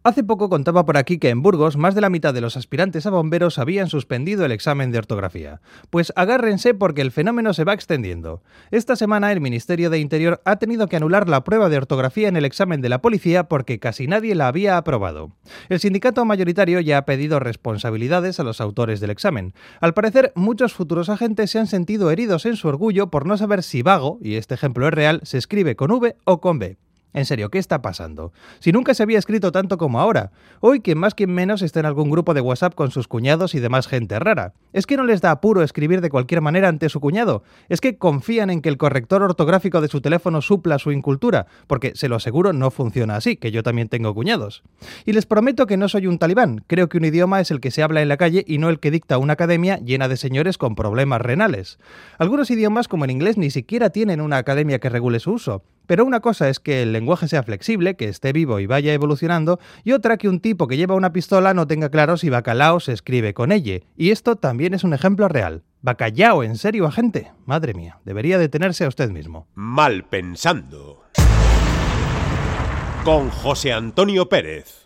Hace poco contaba por aquí que en Burgos más de la mitad de los aspirantes a bomberos habían suspendido el examen de ortografía. Pues agárrense porque el fenómeno se va extendiendo. Esta semana el Ministerio de Interior ha tenido que anular la prueba de ortografía en el examen de la policía porque casi nadie la había aprobado. El sindicato mayoritario ya ha pedido responsabilidades a los autores del examen. Al parecer, muchos futuros agentes se han sentido heridos en su orgullo por no saber si vago, y este ejemplo es real, se escribe con V o con B. En serio, ¿qué está pasando? Si nunca se había escrito tanto como ahora. Hoy, quien más quien menos está en algún grupo de WhatsApp con sus cuñados y demás gente rara. ¿Es que no les da apuro escribir de cualquier manera ante su cuñado? ¿Es que confían en que el corrector ortográfico de su teléfono supla su incultura? Porque, se lo aseguro, no funciona así, que yo también tengo cuñados. Y les prometo que no soy un talibán. Creo que un idioma es el que se habla en la calle y no el que dicta una academia llena de señores con problemas renales. Algunos idiomas, como el inglés, ni siquiera tienen una academia que regule su uso. Pero una cosa es que el lenguaje sea flexible, que esté vivo y vaya evolucionando, y otra que un tipo que lleva una pistola no tenga claro si bacalao se escribe con elle. Y esto también es un ejemplo real. ¿Bacallao, en serio, agente? Madre mía, debería detenerse a usted mismo. Mal pensando. Con José Antonio Pérez.